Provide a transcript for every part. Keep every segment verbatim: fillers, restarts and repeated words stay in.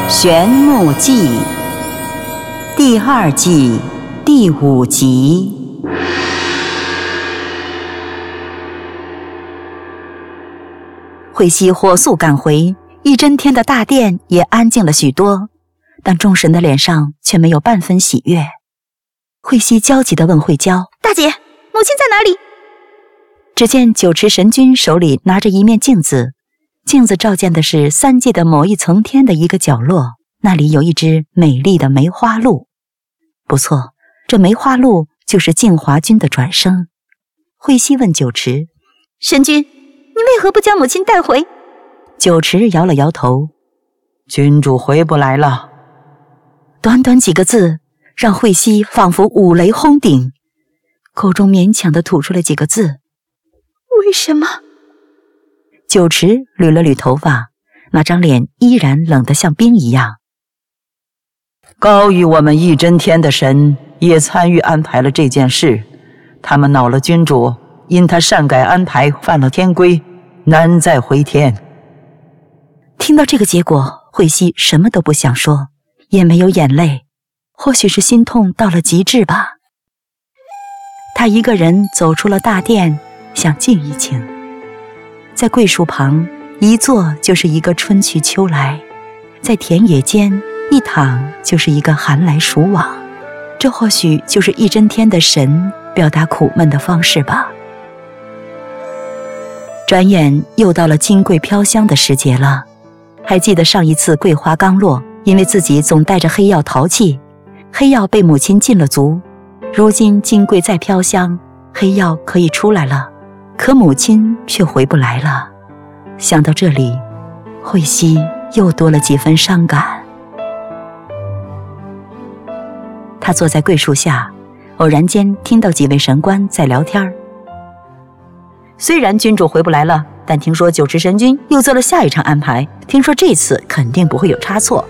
玄木记第二季第五集。慧西火速赶回，一真天的大殿也安静了许多，但众神的脸上却没有半分喜悦。慧西焦急地问慧娇： 大姐，母亲在哪里？ 只见九池神君手里拿着一面镜子，镜子照见的是三界的某一层天的一个角落，那里有一只美丽的梅花鹿。不错，这梅花鹿就是静华君的转生。慧西问九池： 神君，你为何不将母亲带回？ 九池摇了摇头： 君主回不来了。 短短几个字，让慧西仿佛五雷轰顶，口中勉强地吐出了几个字： 为什么？ 九池捋了捋头发，那张脸依然冷得像冰一样。 高于我们一真天的神也参与安排了这件事，他们恼了君主，因他擅改安排犯了天规，难再回天。 听到这个结果，慧西什么都不想说，也没有眼泪，或许是心痛到了极致吧。他一个人走出了大殿，想静一静。在桂树旁一坐就是一个春去秋来，在田野间一躺就是一个寒来暑往，这或许就是一真天的神表达苦闷的方式吧。转眼又到了金桂飘香的时节了，还记得上一次桂花刚落，因为自己总带着黑药淘气，黑药被母亲禁了足，如今金桂再飘香，黑药可以出来了，可母亲却回不来了。想到这里，慧西又多了几分伤感。他坐在桂树下，偶然间听到几位神官在聊天。虽然君主回不来了，但听说九池神君又做了下一场安排，听说这次肯定不会有差错。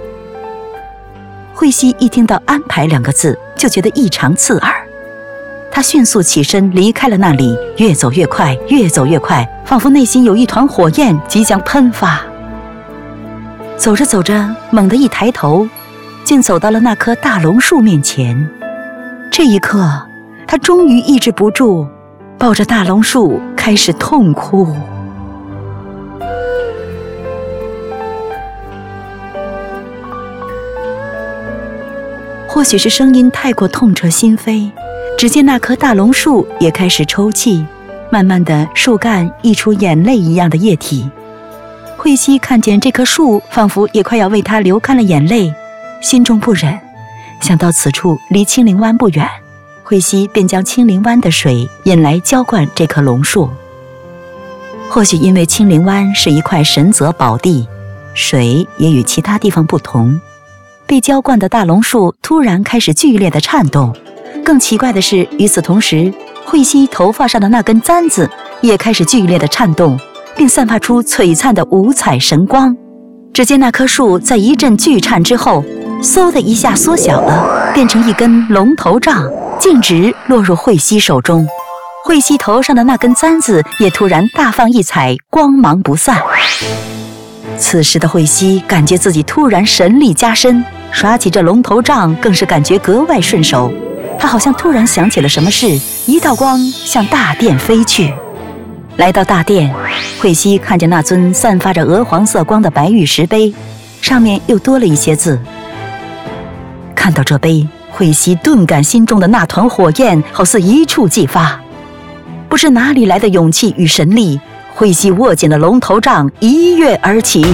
慧西一听到安排两个字，就觉得异常刺耳。他迅速起身离开了那里，越走越快，越走越快，仿佛内心有一团火焰即将喷发。走着走着，猛地一抬头，竟走到了那棵大榕树面前。这一刻，他终于抑制不住，抱着大榕树开始痛哭。或许是声音太过痛彻心扉，只见那棵大榕树也开始抽泣，慢慢的树干溢出眼泪一样的液体。慧西看见这棵树仿佛也快要为他流干了眼泪，心中不忍，想到此处离青灵湾不远，慧西便将青灵湾的水引来浇灌这棵榕树。或许因为青灵湾是一块神泽宝地，水也与其他地方不同，被浇灌的大榕树突然开始剧烈的颤动。更奇怪的是，与此同时，慧西头发上的那根簪子也开始剧烈的颤动，并散发出璀璨的五彩神光。只见那棵树在一阵巨颤之后，嗖的一下缩小了，变成一根龙头杖，径直落入慧西手中。慧西头上的那根簪子也突然大放异彩，光芒不散。此时的慧西感觉自己突然神力加深，耍起这龙头杖更是感觉格外顺手。他好像突然想起了什么事，一道光向大殿飞去。来到大殿，慧西看见那尊散发着鹅黄色光的白玉石碑，上面又多了一些字。看到这碑，慧西顿感心中的那团火焰好似一触即发。不知哪里来的勇气与神力，慧西握紧了龙头杖，一跃而起。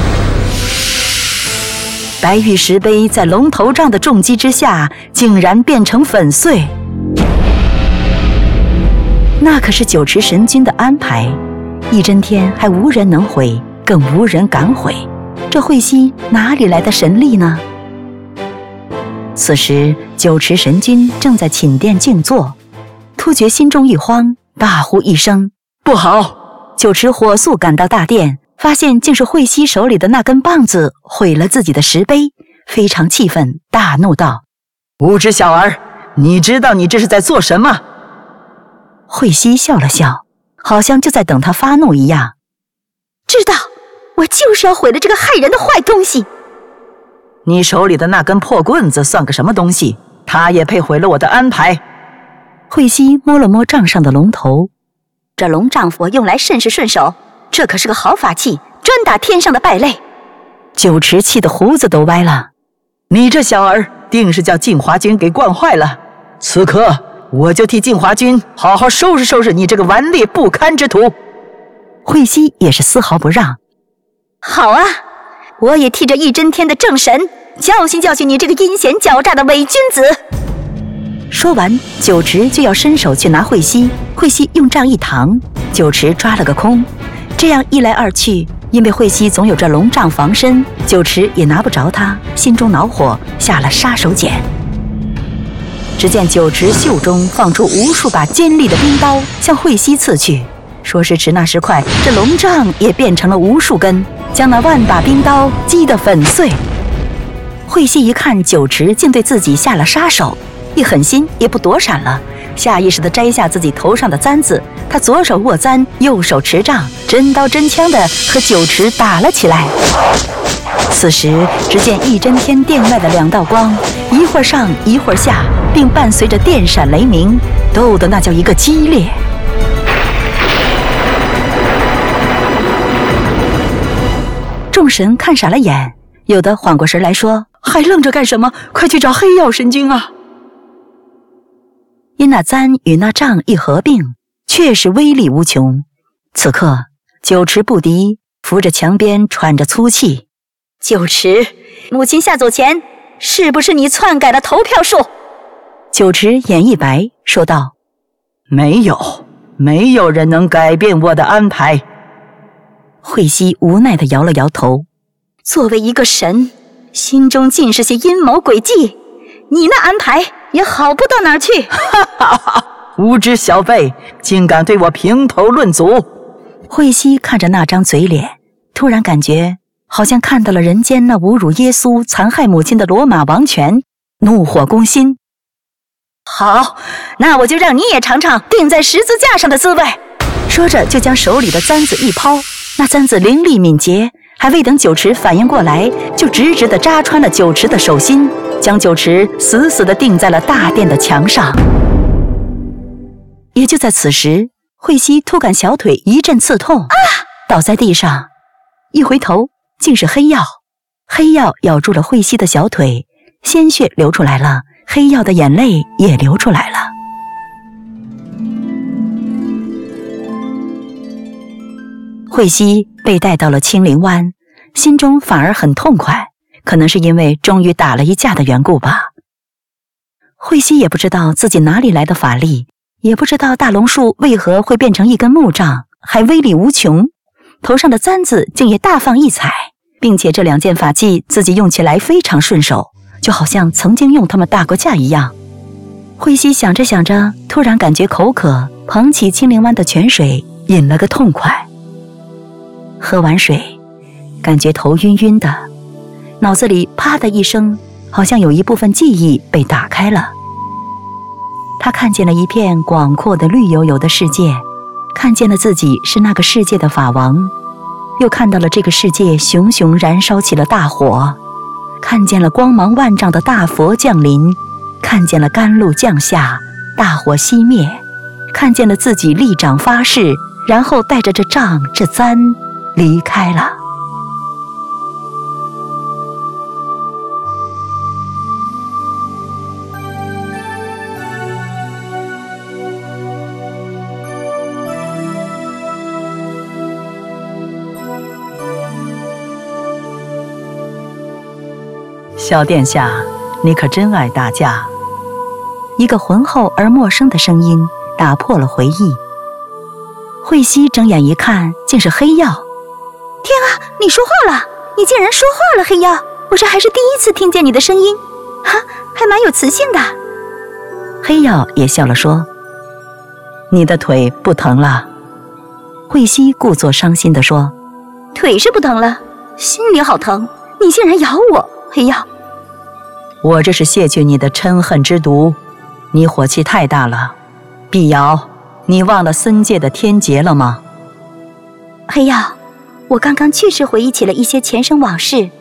白玉石碑在龙头杖的重击之下，竟然变成粉碎。那可是九池神君的安排，一真天还无人能毁，更无人敢毁，这慧西哪里来的神力呢？此时九池神君正在寝殿静坐，突觉心中一慌，大呼一声：不好！九池火速赶到大殿，发现竟是慧西手里的那根棒子毁了自己的石碑，非常气愤，大怒道： 无知小儿，你知道你这是在做什么？ 慧西笑了笑，好像就在等他发怒一样。 知道，我就是要毁了这个害人的坏东西。 你手里的那根破棍子算个什么东西？它也配毁了我的安排？ 慧西摸了摸杖上的龙头， 这龙杖佛用来甚是顺手，这可是个好法器，专打天上的败类。 酒池气得胡子都歪了。 你这小儿，定是叫静华君给惯坏了。此刻我就替静华君好好收拾收拾你这个顽劣不堪之徒。 慧西也是丝毫不让。 好啊，我也替这一真天的正神教训教训你这个阴险狡诈的伪君子。 说完，酒池就要伸手去拿慧西，慧西用杖一挡，酒池抓了个空。这样一来二去，因为慧西总有这龙杖防身，酒池也拿不着他，心中恼火，下了杀手锏。只见酒池袖中放出无数把尖利的冰刀，向慧西刺去。说时迟，那时快，这龙杖也变成了无数根，将那万把冰刀击得粉碎。慧西一看酒池竟对自己下了杀手，一狠心也不躲闪了，下意识地摘下自己头上的簪子，他左手握簪，右手持杖，真刀真枪地和酒池打了起来。此时只见一真天殿外的两道光，一会儿上一会儿下，并伴随着电闪雷鸣，斗得那叫一个激烈。众神看傻了眼，有的缓过神来说：“还愣着干什么？快去找黑曜神君啊！”因那簪与那杖一合并，确实威力无穷。此刻酒池不敌，扶着墙边喘着粗气。 酒池，母亲下走前，是不是你篡改了投票数？ 酒池眼一白，说道：“ 没有，没有人能改变我的安排。” 慧西无奈地摇了摇头。 作为一个神，心中尽是些阴谋诡计，你那安排也好不到哪儿去。 哈哈哈！无知小辈，竟敢对我评头论足！ 慧西看着那张嘴脸，突然感觉好像看到了人间那侮辱耶稣、残害母亲的罗马王权，怒火攻心。 好，那我就让你也尝尝钉在十字架上的滋味。 说着就将手里的簪子一抛，那簪子凌厉敏捷，还未等酒池反应过来，就直直地扎穿了酒池的手心，将酒池死死地钉在了大殿的墙上。也就在此时，慧西突感小腿一阵刺痛，啊，倒在地上，一回头竟是黑曜。黑曜咬住了慧西的小腿，鲜血流出来了，黑曜的眼泪也流出来了。慧西被带到了青灵湾，心中反而很痛快，可能是因为终于打了一架的缘故吧。慧西也不知道自己哪里来的法力，也不知道大龙树为何会变成一根木杖，还威力无穷，头上的簪子竟也大放异彩，并且这两件法器自己用起来非常顺手，就好像曾经用它们打过架一样。慧西想着想着，突然感觉口渴，捧起青灵湾的泉水饮了个痛快。喝完水，感觉头晕晕的，脑子里啪的一声，好像有一部分记忆被打开了。他看见了一片广阔的绿油油的世界，看见了自己是那个世界的法王，又看到了这个世界熊熊燃烧起了大火，看见了光芒万丈的大佛降临，看见了甘露降下，大火熄灭，看见了自己立掌发誓，然后带着这杖这簪离开了。 小殿下，你可真爱打架。 一个浑厚而陌生的声音打破了回忆。慧西睁眼一看，竟是黑曜。 天啊，你说话了！你竟然说话了，黑曜！我这还是第一次听见你的声音，哈，还蛮有磁性的。 黑曜也笑了说：“ 你的腿不疼了。” 慧西故作伤心地说：“ 腿是不疼了，心里好疼。你竟然咬我，黑曜！ 我这是卸去你的嗔恨之毒，你火气太大了。碧瑶，你忘了森界的天劫了吗？” 黑曜，我刚刚确实回忆起了一些前生往事，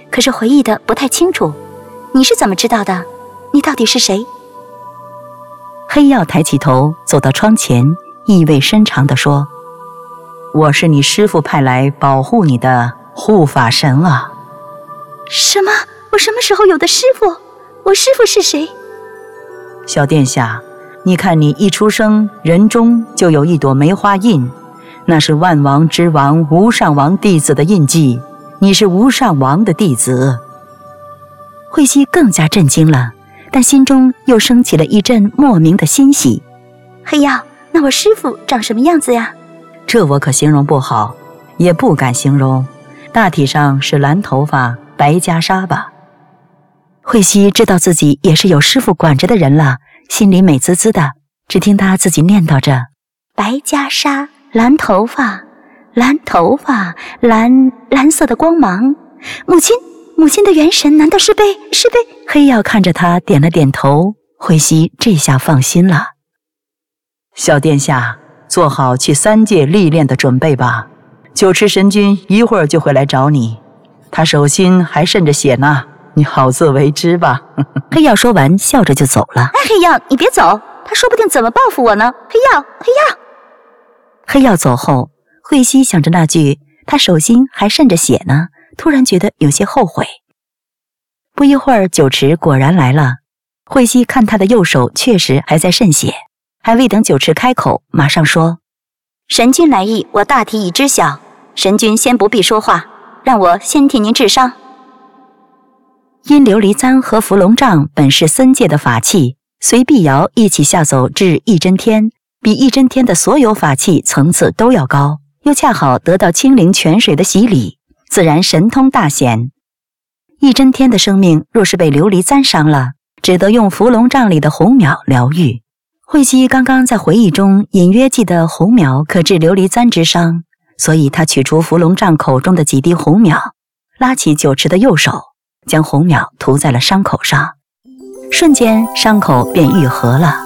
可是回忆的不太清楚。你是怎么知道的？你到底是谁？ 黑曜抬起头，走到窗前，意味深长地说：我是你师父派来保护你的护法神啊。 什么？我什么时候有的师父？我师父是谁？ 小殿下，你看你一出生，人中就有一朵梅花印，那是万王之王无上王弟子的印记，你是无上王的弟子。 慧熙更加震惊了，但心中又升起了一阵莫名的欣喜。黑曜，那我师父长什么样子呀？ 这我可形容不好，也不敢形容，大体上是蓝头发白袈裟吧。慧熙知道自己也是有师父管着的人了，心里美滋滋的，只听他自己念叨着： 白袈裟，蓝头发，蓝头发，蓝蓝色的光芒。母亲，母亲的元神难道是被是被？ 黑曜看着他点了点头，慧熙这下放心了。小殿下，做好去三界历练的准备吧，九池神君一会儿就会来找你，他手心还渗着血呢，你好自为之吧。 黑曜说完笑着就走了。哎，黑曜，你别走，他说不定怎么报复我呢。黑曜，黑曜。 黑曜走后，慧熙想着那句他手心还渗着血呢，突然觉得有些后悔。不一会儿，九池果然来了。慧熙看他的右手确实还在渗血，还未等九池开口，马上说： 神君来意，我大体已知晓，神君先不必说话，让我先替您治伤。 因琉璃簪和伏龙杖本是森界的法器，随碧瑶一起下走至一真天，比一真天的所有法器层次都要高，又恰好得到清灵泉水的洗礼，自然神通大显。一真天的生命若是被琉璃簪伤了，只得用伏龙杖里的红苗疗愈。慧熙刚刚在回忆中隐约记得红苗可治琉璃簪之伤，所以他取出伏龙杖口中的几滴红苗，拉起九池的右手，将红苗涂在了伤口上，瞬间伤口便愈合了。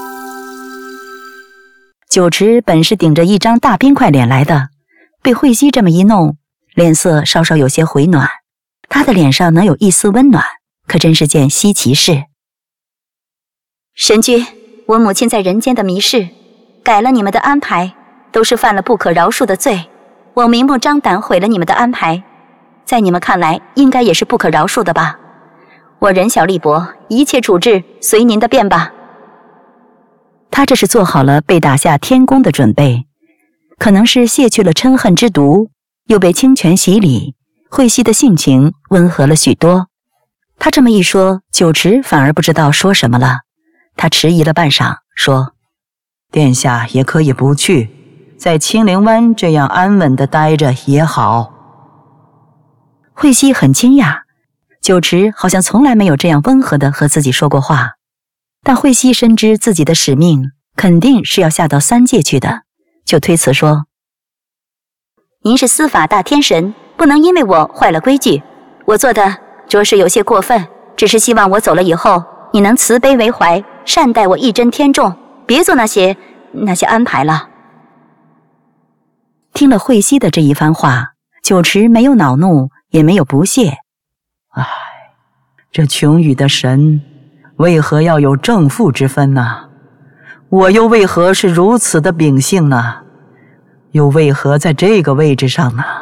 九池本是顶着一张大冰块脸来的，被慧熙这么一弄，脸色稍稍有些回暖，他的脸上能有一丝温暖，可真是件稀奇事。 神君，我母亲在人间的迷事，改了你们的安排，都是犯了不可饶恕的罪。我明目张胆毁了你们的安排，在你们看来应该也是不可饶恕的吧？我人小力薄，一切处置随您的便吧。 他这是做好了被打下天宫的准备，可能是卸去了嗔恨之毒，又被清泉洗礼，慧熙的性情温和了许多。他这么一说，九池反而不知道说什么了。他迟疑了半晌，说：殿下也可以不去，在清灵湾这样安稳地待着也好。慧熙很惊讶，九池好像从来没有这样温和地和自己说过话，但慧熙深知自己的使命肯定是要下到三界去的，就推辞说： 您是司法大天神，不能因为我坏了规矩，我做的着实有些过分，只是希望我走了以后，你能慈悲为怀，善待我一真天众，别做那些那些安排了。 听了慧熙的这一番话，九池没有恼怒，也没有不屑。唉，这穷语的神为何要有正负之分呢？我又为何是如此的秉性呢？又为何在这个位置上呢？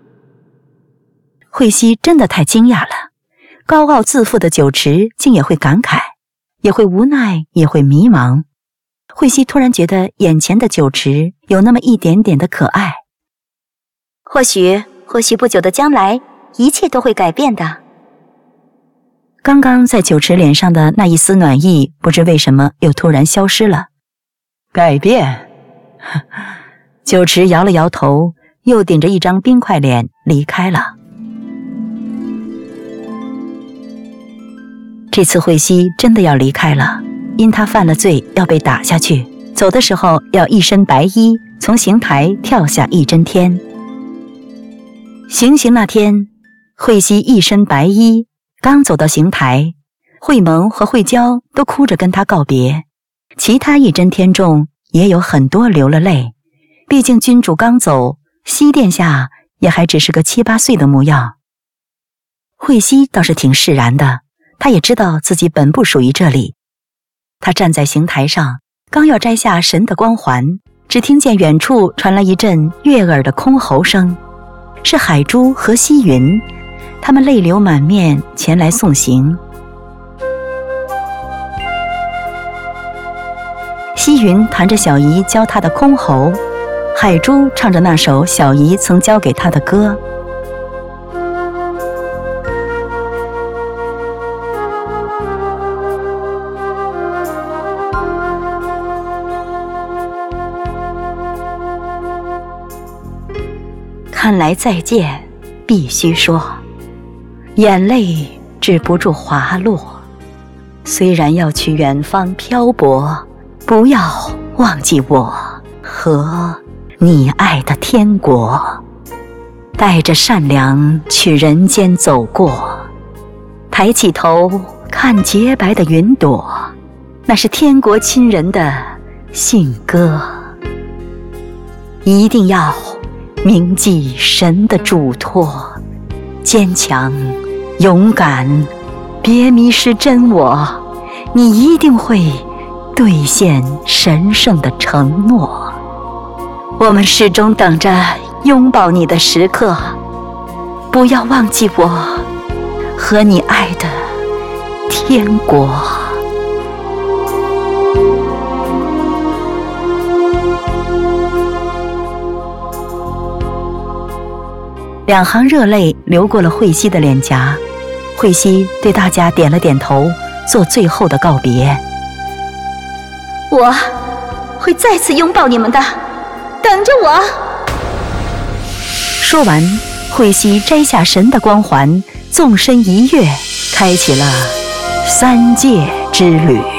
慧熙真的太惊讶了，高傲自负的九池竟也会感慨，也会无奈，也会迷茫。慧熙突然觉得眼前的九池有那么一点点的可爱。 或许或许不久的将来，一切都会改变的。 刚刚在九池脸上的那一丝暖意，不知为什么又突然消失了。改变？九池摇了摇头，又顶着一张冰块脸离开了。这次慧熙真的要离开了，因他犯了罪要被打下去，走的时候要一身白衣，从刑台跳下一真天。行刑那天，慧熙一身白衣，刚走到刑台，慧蒙和慧娇都哭着跟他告别，其他一真天众也有很多流了泪，毕竟君主刚走，西殿下也还只是个七八岁的模样。 慧西倒是挺释然的，她也知道自己本不属于这里。她站在刑台上，刚要摘下神的光环，只听见远处传来一阵悦耳的箜篌声，是海珠和西云，他们泪流满面前来送行。西云弹着小姨教她的箜篌，海珠唱着那首小姨曾教给她的歌。看来再见必须说，眼泪止不住滑落。虽然要去远方漂泊，不要忘记我和你爱的天国。带着善良去人间走过，抬起头看洁白的云朵，那是天国亲人的信歌。一定要铭记神的嘱托，坚强勇敢，别迷失真我，你一定会兑现神圣的承诺。我们始终等着拥抱你的时刻，不要忘记我和你爱的天国。两行热泪流过了慧西的脸颊，慧西对大家点了点头，做最后的告别。 我会再次拥抱你们的，等着我。 说完，慧西摘下神的光环，纵身一跃，开启了三界之旅。